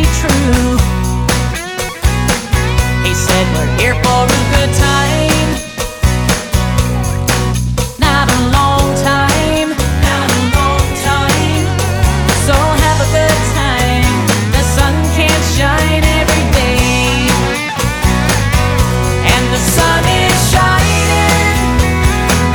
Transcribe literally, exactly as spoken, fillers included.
be true. He said we're here for a good time.